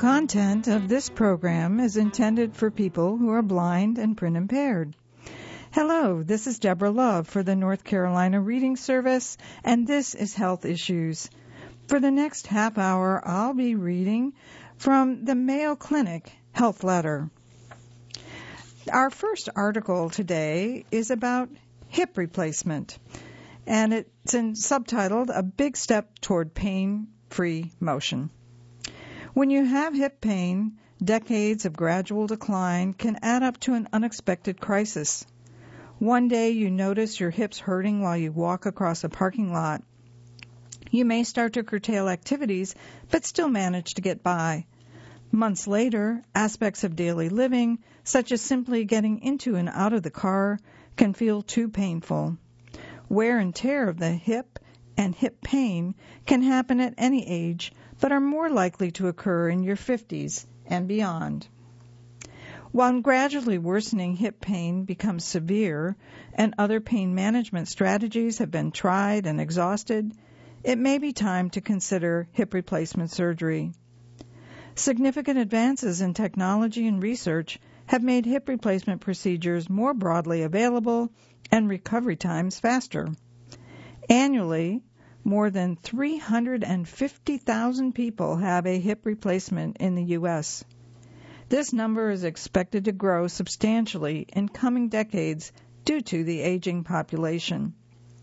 content of this program is intended for people who are blind and print impaired. Hello, this is Deborah Love for the North Carolina Reading Service, and this is Health Issues. For the next half hour, I'll be reading from the Mayo Clinic Health Letter. Our first article today is about hip replacement, and it's subtitled, A Big Step Toward Pain-Free Motion. When you have hip pain, decades of gradual decline can add up to an unexpected crisis. One day you notice your hips hurting while you walk across a parking lot. You may start to curtail activities, but still manage to get by. Months later, aspects of daily living, such as simply getting into and out of the car, can feel too painful. Wear and tear of the hip and hip pain can happen at any age, but are more likely to occur in your 50s and beyond. While gradually worsening hip pain becomes severe and other pain management strategies have been tried and exhausted, it may be time to consider hip replacement surgery. Significant advances in technology and research have made hip replacement procedures more broadly available and recovery times faster. Annually, more than 350,000 people have a hip replacement in the U.S. This number is expected to grow substantially in coming decades due to the aging population.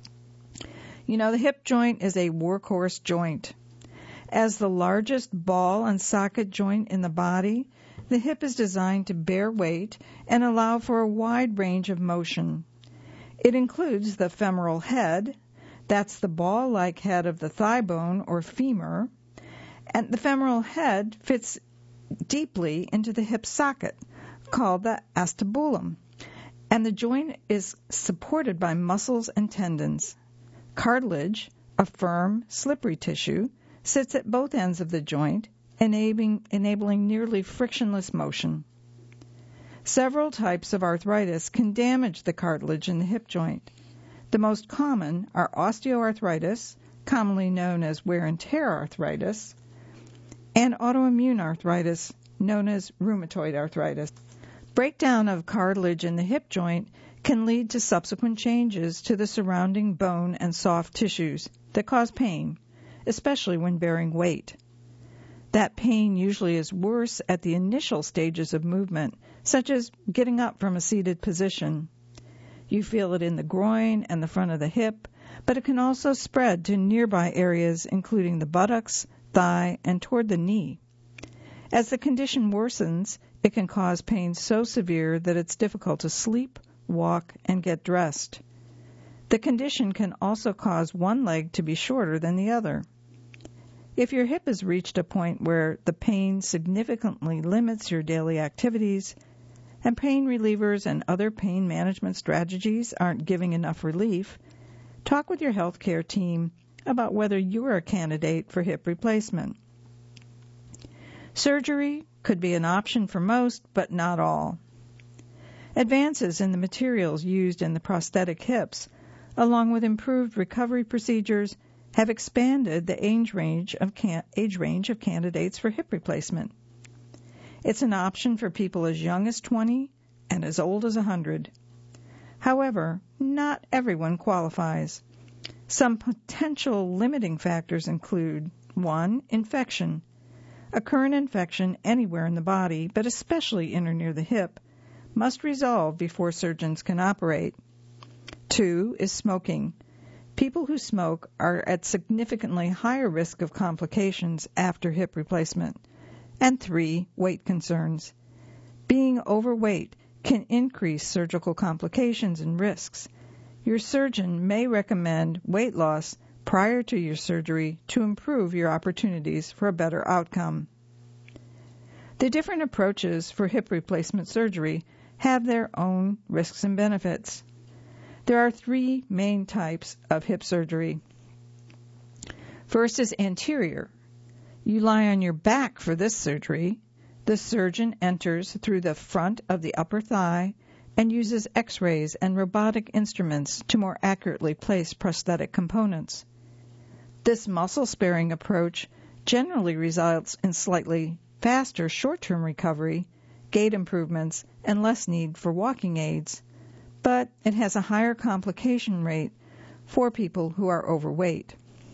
You know, the hip joint is a workhorse joint. As the largest ball and socket joint in the body, the hip is designed to bear weight and allow for a wide range of motion. It includes the femoral head, that's the ball-like head of the thigh bone or femur, and the femoral head fits deeply into the hip socket, called the acetabulum, and the joint is supported by muscles and tendons. Cartilage, a firm, slippery tissue, sits at both ends of the joint, enabling nearly frictionless motion. Several types of arthritis can damage the cartilage in the hip joint. The most common are osteoarthritis, commonly known as wear and tear arthritis, and autoimmune arthritis, known as rheumatoid arthritis. Breakdown of cartilage in the hip joint can lead to subsequent changes to the surrounding bone and soft tissues that cause pain, especially when bearing weight. That pain usually is worse at the initial stages of movement, such as getting up from a seated position. You feel it in the groin and the front of the hip, but it can also spread to nearby areas including the buttocks, thigh, and toward the knee. As the condition worsens, it can cause pain so severe that it's difficult to sleep, walk, and get dressed. The condition can also cause one leg to be shorter than the other. If your hip has reached a point where the pain significantly limits your daily activities, and pain relievers and other pain management strategies aren't giving enough relief, talk with your healthcare team about whether you are a candidate for hip replacement. Surgery could be an option for most, but not all. Advances in the materials used in the prosthetic hips, along with improved recovery procedures, have expanded the age range of candidates for hip replacement. It's an option for people as young as 20 and as old as 100. However, not everyone qualifies. Some potential limiting factors include 1. Infection. A current infection anywhere in the body, but especially in or near the hip, must resolve before surgeons can operate. 2 is smoking. People who smoke are at significantly higher risk of complications after hip replacement. And 3, weight concerns. Being overweight can increase surgical complications and risks. Your surgeon may recommend weight loss prior to your surgery to improve your opportunities for a better outcome. The different approaches for hip replacement surgery have their own risks and benefits. There are 3 main types of hip surgery. First is anterior. You lie on your back for this surgery. The surgeon enters through the front of the upper thigh and uses X-rays and robotic instruments to more accurately place prosthetic components. This muscle-sparing approach generally results in slightly faster short-term recovery, gait improvements, and less need for walking aids, but it has a higher complication rate for people who are overweight.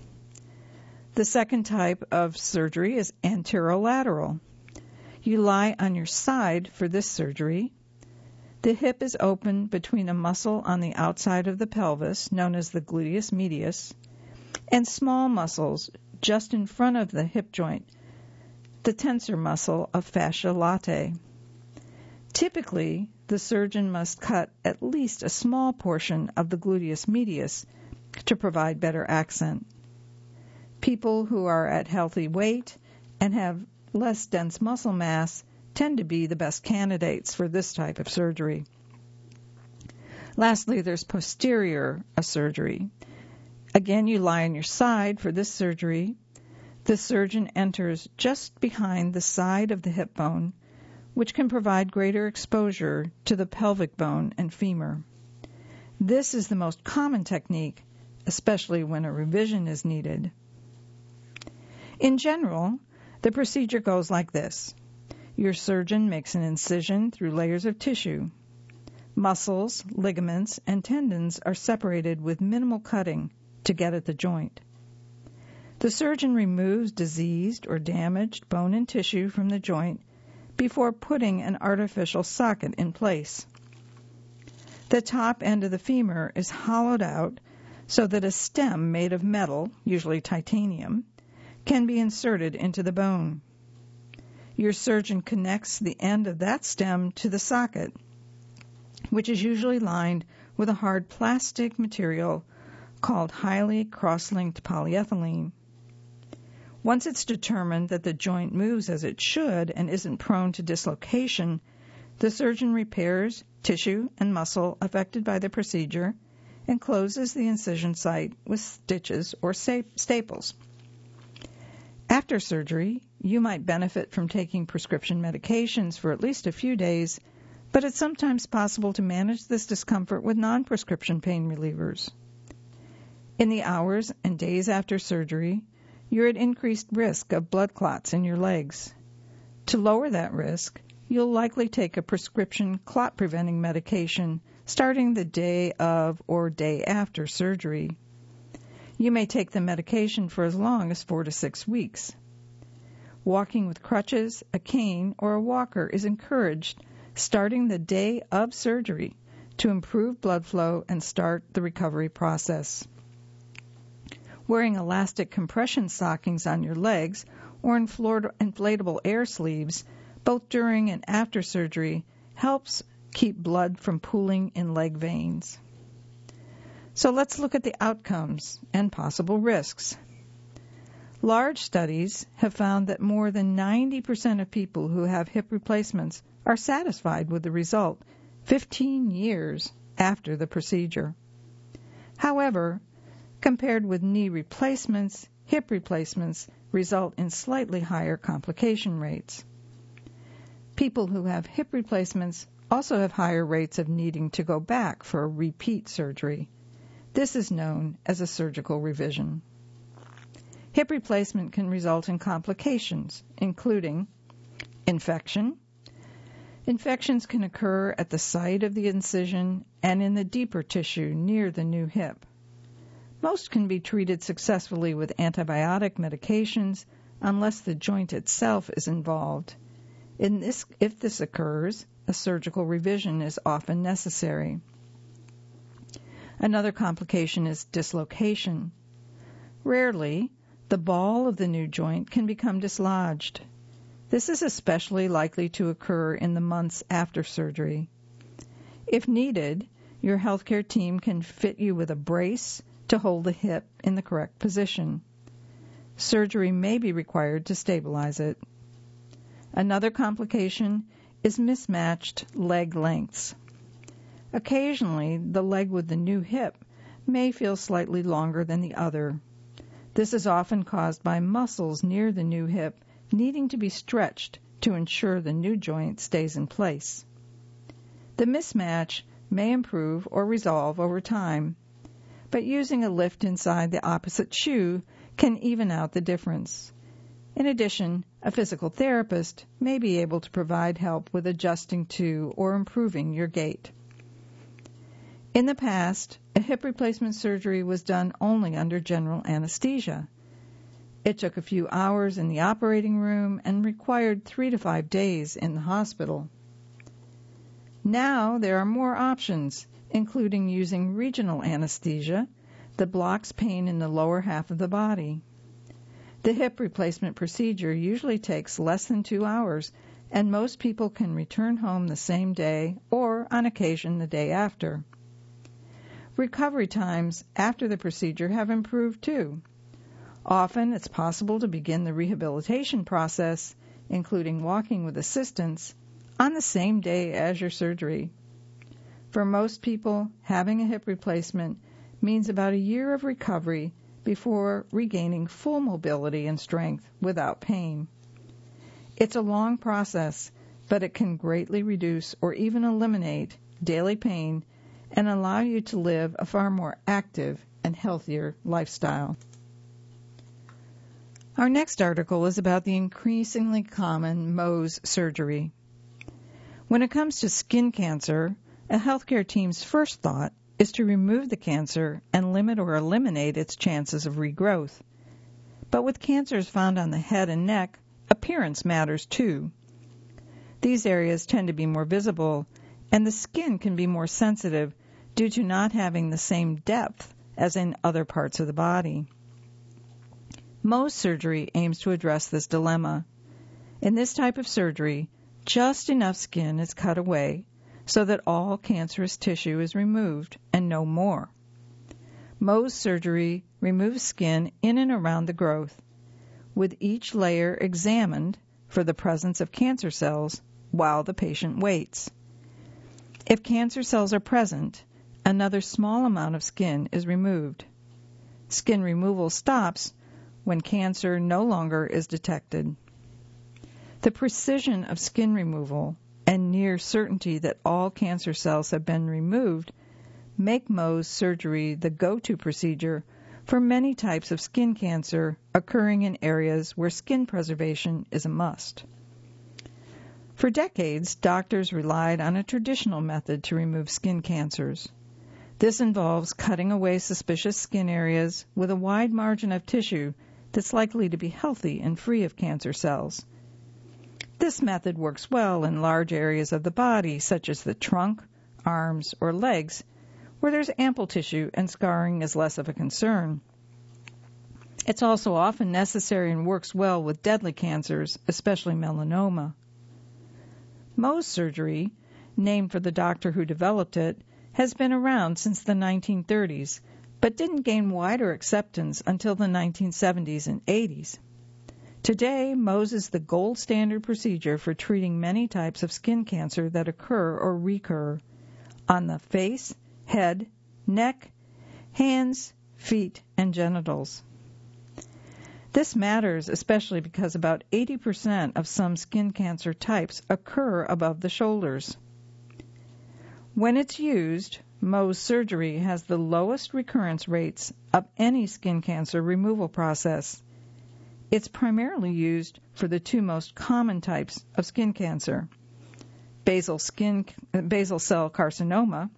The second type of surgery is anterolateral. You lie on your side for this surgery. The hip is open between a muscle on the outside of the pelvis, known as the gluteus medius, and small muscles just in front of the hip joint, the tensor muscle of fascia latae. Typically, the surgeon must cut at least a small portion of the gluteus medius to provide better accent. People who are at healthy weight and have less dense muscle mass tend to be the best candidates for this type of surgery. Lastly, there's posterior surgery. Again, you lie on your side for this surgery. The surgeon enters just behind the side of the hip bone, which can provide greater exposure to the pelvic bone and femur. This is the most common technique, especially when a revision is needed. In general, the procedure goes like this. Your surgeon makes an incision through layers of tissue. Muscles, ligaments, and tendons are separated with minimal cutting to get at the joint. The surgeon removes diseased or damaged bone and tissue from the joint before putting an artificial socket in place. The top end of the femur is hollowed out so that a stem made of metal, usually titanium, can be inserted into the bone. Your surgeon connects the end of that stem to the socket, which is usually lined with a hard plastic material called highly cross-linked polyethylene. Once it's determined that the joint moves as it should and isn't prone to dislocation, the surgeon repairs tissue and muscle affected by the procedure and closes the incision site with stitches or staples. After surgery, you might benefit from taking prescription medications for at least a few days, but it's sometimes possible to manage this discomfort with non-prescription pain relievers. In the hours and days after surgery, you're at increased risk of blood clots in your legs. To lower that risk, you'll likely take a prescription clot-preventing medication starting the day of or day after surgery. You may take the medication for as long as 4 to 6 weeks. Walking with crutches, a cane, or a walker is encouraged starting the day of surgery to improve blood flow and start the recovery process. Wearing elastic compression stockings on your legs or inflatable air sleeves, both during and after surgery, helps keep blood from pooling in leg veins. So let's look at the outcomes and possible risks. Large studies have found that more than 90% of people who have hip replacements are satisfied with the result 15 years after the procedure. However, compared with knee replacements, hip replacements result in slightly higher complication rates. People who have hip replacements also have higher rates of needing to go back for a repeat surgery. This is known as a surgical revision. Hip replacement can result in complications, including infection. Infections can occur at the site of the incision and in the deeper tissue near the new hip. Most can be treated successfully with antibiotic medications unless the joint itself is involved. If this occurs, a surgical revision is often necessary. Another complication is dislocation. Rarely, the ball of the new joint can become dislodged. This is especially likely to occur in the months after surgery. If needed, your healthcare team can fit you with a brace to hold the hip in the correct position. Surgery may be required to stabilize it. Another complication is mismatched leg lengths. Occasionally, the leg with the new hip may feel slightly longer than the other. This is often caused by muscles near the new hip needing to be stretched to ensure the new joint stays in place. The mismatch may improve or resolve over time, but using a lift inside the opposite shoe can even out the difference. In addition, a physical therapist may be able to provide help with adjusting to or improving your gait. In the past, a hip replacement surgery was done only under general anesthesia. It took a few hours in the operating room and required 3 to 5 days in the hospital. Now there are more options, including using regional anesthesia that blocks pain in the lower half of the body. The hip replacement procedure usually takes less than 2 hours, and most people can return home the same day or, on occasion, the day after. Recovery times after the procedure have improved too. Often it's possible to begin the rehabilitation process, including walking with assistance, on the same day as your surgery. For most people, having a hip replacement means about a year of recovery before regaining full mobility and strength without pain. It's a long process, but it can greatly reduce or even eliminate daily pain and allow you to live a far more active and healthier lifestyle. Our next article is about the increasingly common Mohs surgery. When it comes to skin cancer, a healthcare team's first thought is to remove the cancer and limit or eliminate its chances of regrowth. But with cancers found on the head and neck, appearance matters too. These areas tend to be more visible, and the skin can be more sensitive due to not having the same depth as in other parts of the body. Mohs surgery aims to address this dilemma. In this type of surgery, just enough skin is cut away so that all cancerous tissue is removed and no more. Mohs surgery removes skin in and around the growth, with each layer examined for the presence of cancer cells while the patient waits. If cancer cells are present, another small amount of skin is removed. Skin removal stops when cancer no longer is detected. The precision of skin removal and near certainty that all cancer cells have been removed make Mohs surgery the go-to procedure for many types of skin cancer occurring in areas where skin preservation is a must. For decades, doctors relied on a traditional method to remove skin cancers. This involves cutting away suspicious skin areas with a wide margin of tissue that's likely to be healthy and free of cancer cells. This method works well in large areas of the body, such as the trunk, arms, or legs, where there's ample tissue and scarring is less of a concern. It's also often necessary and works well with deadly cancers, especially melanoma. Mohs surgery, named for the doctor who developed it, has been around since the 1930s, but didn't gain wider acceptance until the 1970s and 80s. Today, Mohs is the gold standard procedure for treating many types of skin cancer that occur or recur on the face, head, neck, hands, feet, and genitals. This matters especially because about 80% of some skin cancer types occur above the shoulders. When it's used, Mohs surgery has the lowest recurrence rates of any skin cancer removal process. It's primarily used for the two most common types of skin cancer, basal cell carcinoma.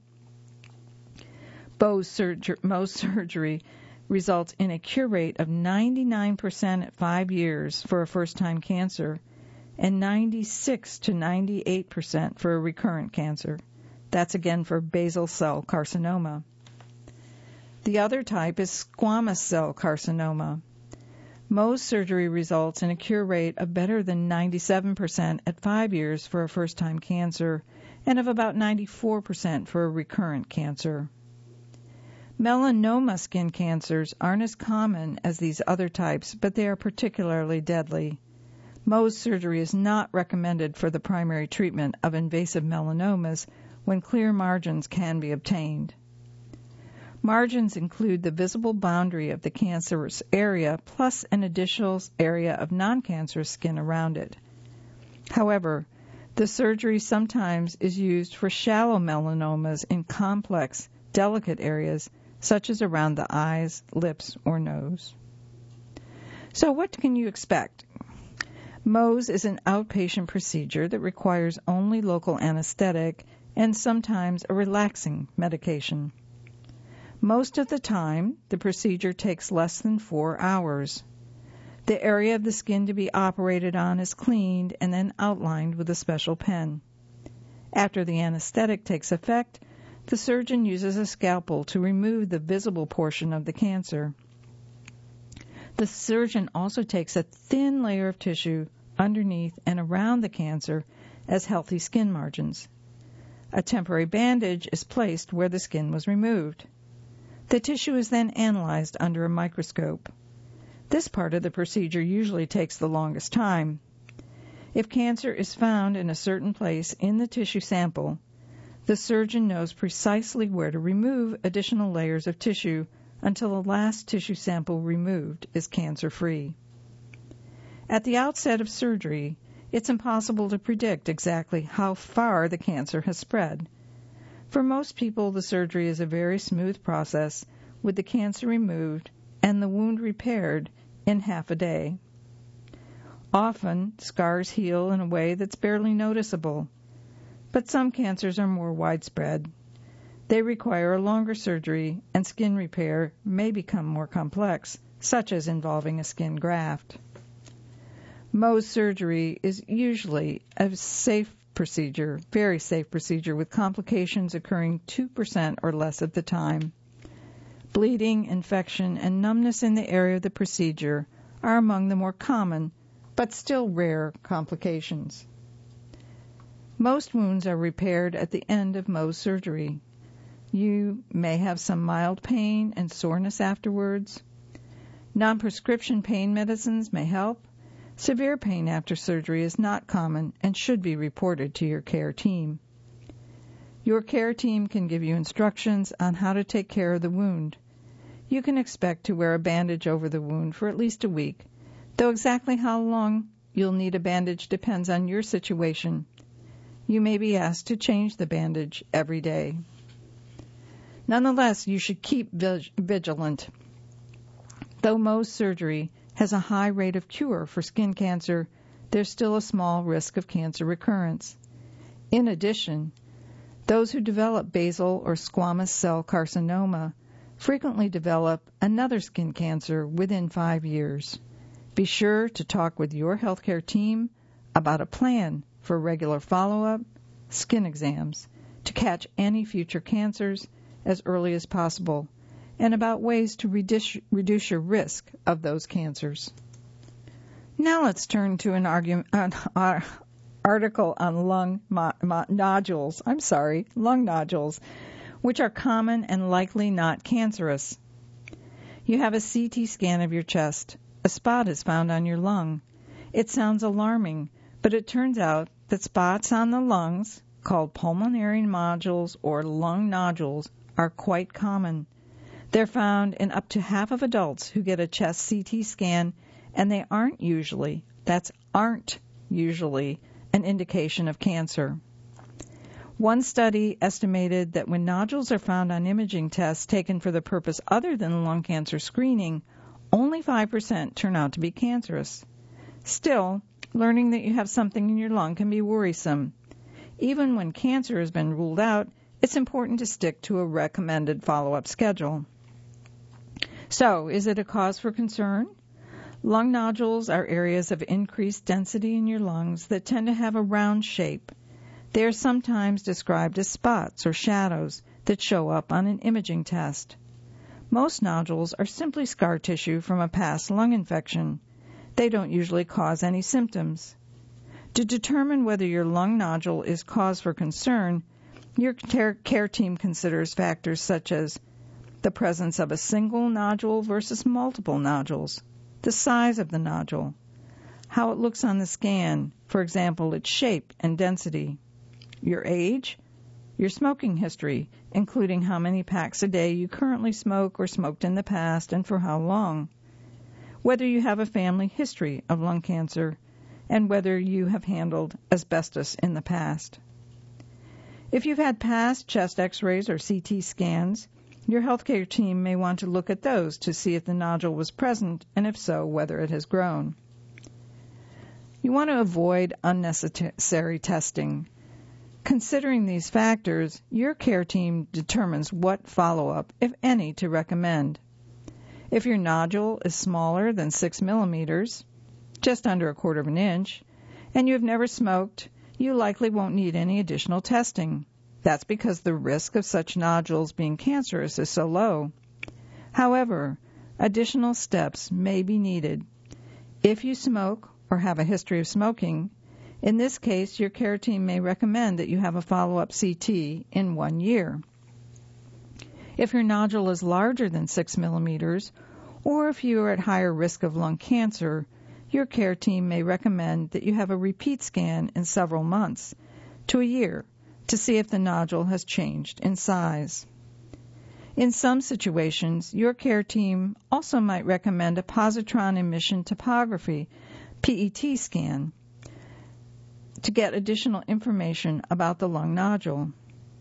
Mohs surgery results in a cure rate of 99% at 5 years for a first-time cancer and 96 to 98% for a recurrent cancer. That's again for basal cell carcinoma. The other type is squamous cell carcinoma. Mohs surgery results in a cure rate of better than 97% at 5 years for a first-time cancer and of about 94% for a recurrent cancer. Melanoma skin cancers aren't as common as these other types, but they are particularly deadly. Mohs surgery is not recommended for the primary treatment of invasive melanomas when clear margins can be obtained. Margins include the visible boundary of the cancerous area plus an additional area of non-cancerous skin around it. However, the surgery sometimes is used for shallow melanomas in complex, delicate areas such as around the eyes, lips, or nose. So what can you expect? Mohs is an outpatient procedure that requires only local anesthetic and sometimes a relaxing medication. Most of the time, the procedure takes less than 4 hours. The area of the skin to be operated on is cleaned and then outlined with a special pen. After the anesthetic takes effect, the surgeon uses a scalpel to remove the visible portion of the cancer. The surgeon also takes a thin layer of tissue underneath and around the cancer as healthy skin margins. A temporary bandage is placed where the skin was removed. The tissue is then analyzed under a microscope. This part of the procedure usually takes the longest time. If cancer is found in a certain place in the tissue sample, the surgeon knows precisely where to remove additional layers of tissue until the last tissue sample removed is cancer-free. At the outset of surgery, it's impossible to predict exactly how far the cancer has spread. For most people, the surgery is a very smooth process with the cancer removed and the wound repaired in half a day. Often, scars heal in a way that's barely noticeable, but some cancers are more widespread. They require a longer surgery, and skin repair may become more complex, such as involving a skin graft. Mohs surgery is usually a safe procedure, very safe procedure, with complications occurring 2% or less of the time. Bleeding, infection, and numbness in the area of the procedure are among the more common, but still rare, complications. Most wounds are repaired at the end of Mohs surgery. You may have some mild pain and soreness afterwards. Non-prescription pain medicines may help. Severe pain after surgery is not common and should be reported to your care team. Your care team can give you instructions on how to take care of the wound. You can expect to wear a bandage over the wound for at least a week, though exactly how long you'll need a bandage depends on your situation. You may be asked to change the bandage every day. Nonetheless, you should keep vigilant. Though Mohs surgery has a high rate of cure for skin cancer, there's still a small risk of cancer recurrence. In addition, those who develop basal or squamous cell carcinoma frequently develop another skin cancer within 5 years. Be sure to talk with your healthcare team about a plan for regular follow-up, skin exams, to catch any future cancers as early as possible, and about ways to reduce your risk of those cancers. Now let's turn to an article on lung nodules, which are common and likely not cancerous. You have a CT scan of your chest. A spot is found on your lung. It sounds alarming, but it turns out that spots on the lungs, called pulmonary nodules or lung nodules, are quite common. They're found in up to half of adults who get a chest CT scan, and they aren't usually an indication of cancer. One study estimated that when nodules are found on imaging tests taken for the purpose other than lung cancer screening, only 5% turn out to be cancerous. Still, learning that you have something in your lung can be worrisome. Even when cancer has been ruled out, it's important to stick to a recommended follow-up schedule. So, is it a cause for concern? Lung nodules are areas of increased density in your lungs that tend to have a round shape. They are sometimes described as spots or shadows that show up on an imaging test. Most nodules are simply scar tissue from a past lung infection. They don't usually cause any symptoms. To determine whether your lung nodule is cause for concern, your care team considers factors such as the presence of a single nodule versus multiple nodules, the size of the nodule, how it looks on the scan, for example, its shape and density, your age, your smoking history, including how many packs a day you currently smoke or smoked in the past and for how long, whether you have a family history of lung cancer, and whether you have handled asbestos in the past. If you've had past chest x-rays or CT scans, your healthcare team may want to look at those to see if the nodule was present, and if so, whether it has grown. You want to avoid unnecessary testing. Considering these factors, your care team determines what follow-up, if any, to recommend. If your nodule is smaller than 6 millimeters, just under 1/4 of an inch, and you have never smoked, you likely won't need any additional testing. That's because the risk of such nodules being cancerous is so low. However, additional steps may be needed. If you smoke or have a history of smoking, in this case, your care team may recommend that you have a follow-up CT in 1 year. If your nodule is larger than 6 millimeters, or if you are at higher risk of lung cancer, your care team may recommend that you have a repeat scan in several months to a year to see if the nodule has changed in size. In some situations, your care team also might recommend a positron emission tomography, PET scan, to get additional information about the lung nodule.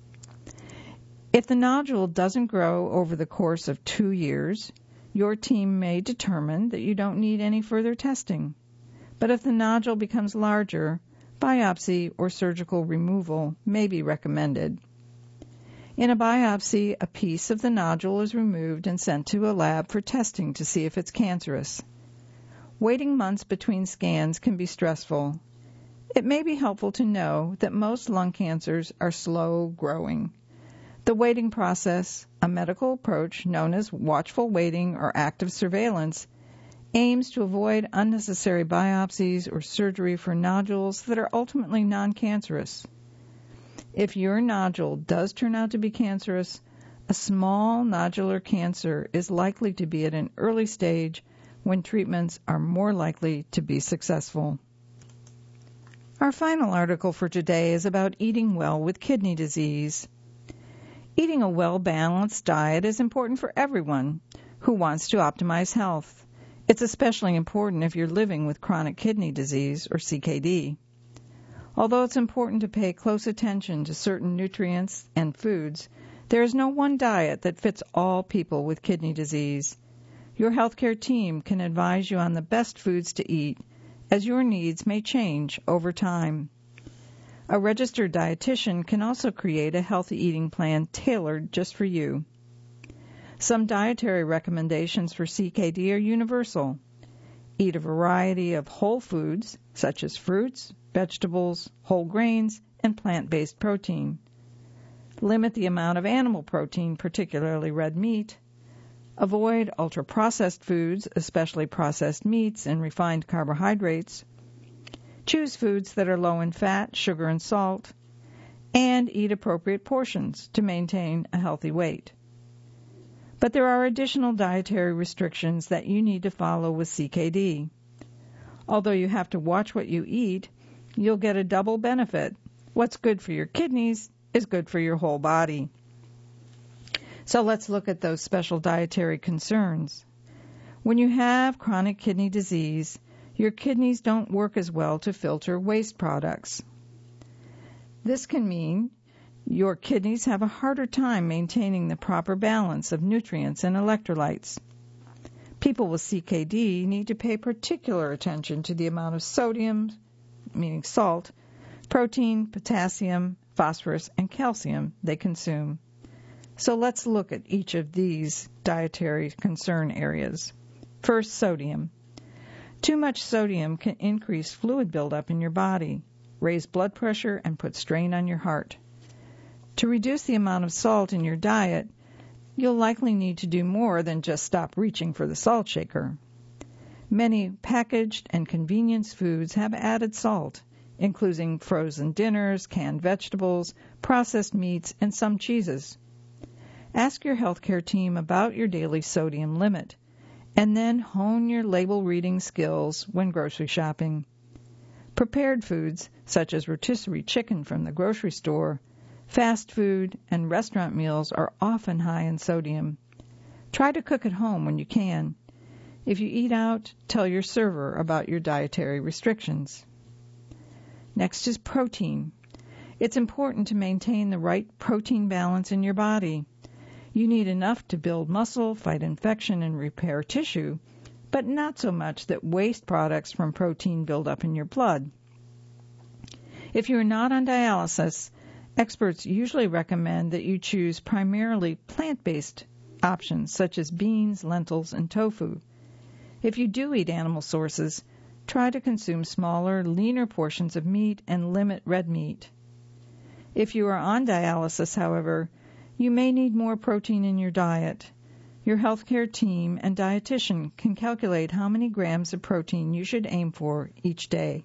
If the nodule doesn't grow over the course of 2 years, your team may determine that you don't need any further testing. But if the nodule becomes larger, biopsy or surgical removal may be recommended. In a biopsy, a piece of the nodule is removed and sent to a lab for testing to see if it's cancerous. Waiting months between scans can be stressful. It may be helpful to know that most lung cancers are slow growing. The waiting process, a medical approach known as watchful waiting or active surveillance, aims to avoid unnecessary biopsies or surgery for nodules that are ultimately non-cancerous. If your nodule does turn out to be cancerous, a small nodular cancer is likely to be at an early stage when treatments are more likely to be successful. Our final article for today is about eating well with kidney disease. Eating a well-balanced diet is important for everyone who wants to optimize health. It's especially important if you're living with chronic kidney disease, or CKD. Although it's important to pay close attention to certain nutrients and foods, there is no one diet that fits all people with kidney disease. Your healthcare team can advise you on the best foods to eat, as your needs may change over time. A registered dietitian can also create a healthy eating plan tailored just for you. Some dietary recommendations for CKD are universal. Eat a variety of whole foods, such as fruits, vegetables, whole grains, and plant-based protein. Limit the amount of animal protein, particularly red meat. Avoid ultra-processed foods, especially processed meats and refined carbohydrates. Choose foods that are low in fat, sugar, and salt. And eat appropriate portions to maintain a healthy weight. But there are additional dietary restrictions that you need to follow with CKD. Although you have to watch what you eat, you'll get a double benefit. What's good for your kidneys is good for your whole body. So let's look at those special dietary concerns. When you have chronic kidney disease, your kidneys don't work as well to filter waste products. This can mean your kidneys have a harder time maintaining the proper balance of nutrients and electrolytes. People with CKD need to pay particular attention to the amount of sodium, meaning salt, protein, potassium, phosphorus, and calcium they consume. So let's look at each of these dietary concern areas. First, sodium. Too much sodium can increase fluid buildup in your body, raise blood pressure, and put strain on your heart. To reduce the amount of salt in your diet, you'll likely need to do more than just stop reaching for the salt shaker. Many packaged and convenience foods have added salt, including frozen dinners, canned vegetables, processed meats, and some cheeses. Ask your healthcare team about your daily sodium limit, and then hone your label reading skills when grocery shopping. Prepared foods, such as rotisserie chicken from the grocery store, fast food, and restaurant meals are often high in sodium. Try to cook at home when you can. If you eat out, tell your server about your dietary restrictions. Next is protein. It's important to maintain the right protein balance in your body. You need enough to build muscle, fight infection, and repair tissue, but not so much that waste products from protein build up in your blood. If you are not on dialysis, experts usually recommend that you choose primarily plant-based options such as beans, lentils, and tofu. If you do eat animal sources, try to consume smaller, leaner portions of meat and limit red meat. If you are on dialysis, however, you may need more protein in your diet. Your healthcare team and dietitian can calculate how many grams of protein you should aim for each day.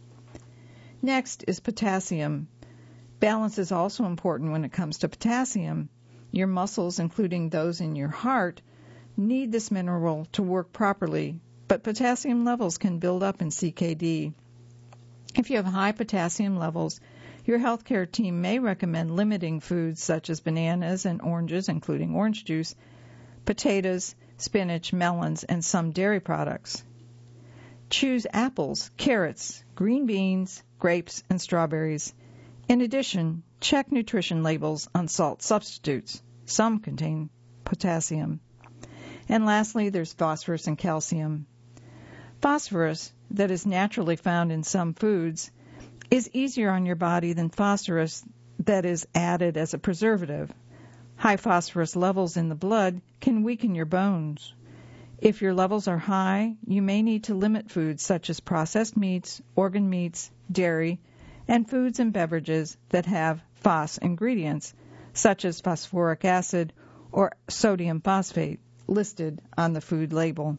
Next is potassium. Balance is also important when it comes to potassium. Your muscles, including those in your heart, need this mineral to work properly, but potassium levels can build up in CKD. If you have high potassium levels, your healthcare team may recommend limiting foods such as bananas and oranges, including orange juice, potatoes, spinach, melons, and some dairy products. Choose apples, carrots, green beans, grapes, and strawberries. In addition, check nutrition labels on salt substitutes. Some contain potassium. And lastly, there's phosphorus and calcium. Phosphorus, that is naturally found in some foods, is easier on your body than phosphorus that is added as a preservative. High phosphorus levels in the blood can weaken your bones. If your levels are high, you may need to limit foods such as processed meats, organ meats, dairy, and foods and beverages that have phos ingredients, such as phosphoric acid or sodium phosphate, listed on the food label.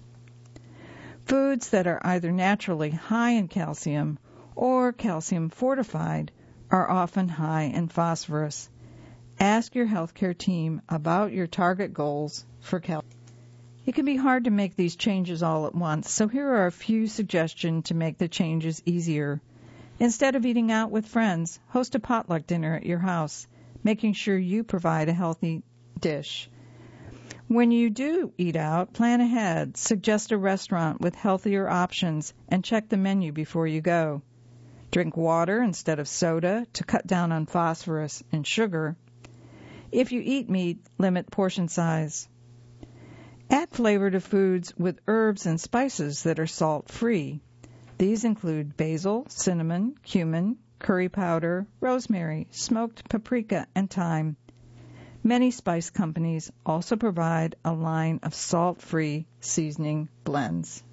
Foods that are either naturally high in calcium or calcium fortified are often high in phosphorus. Ask your healthcare team about your target goals for calcium. It can be hard to make these changes all at once, so here are a few suggestions to make the changes easier. Instead of eating out with friends, host a potluck dinner at your house, making sure you provide a healthy dish. When you do eat out, plan ahead, suggest a restaurant with healthier options, and check the menu before you go. Drink water instead of soda to cut down on phosphorus and sugar. If you eat meat, limit portion size. Add flavor to foods with herbs and spices that are salt-free. These include basil, cinnamon, cumin, curry powder, rosemary, smoked paprika, and thyme. Many spice companies also provide a line of salt-free seasoning blends.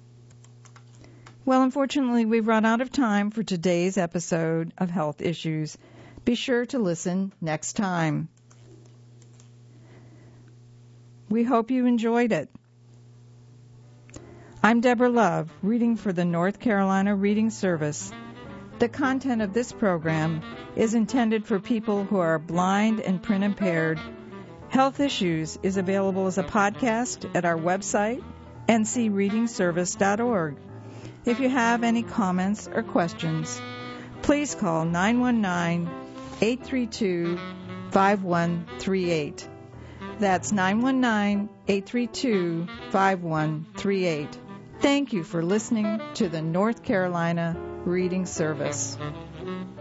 Well, unfortunately, we've run out of time for today's episode of Health Issues. Be sure to listen next time. We hope you enjoyed it. I'm Deborah Love, reading for the North Carolina Reading Service. The content of this program is intended for people who are blind and print impaired. Health Issues is available as a podcast at our website, ncreadingservice.org. If you have any comments or questions, please call 919-832-5138. That's 919-832-5138. Thank you for listening to the North Carolina Reading Service.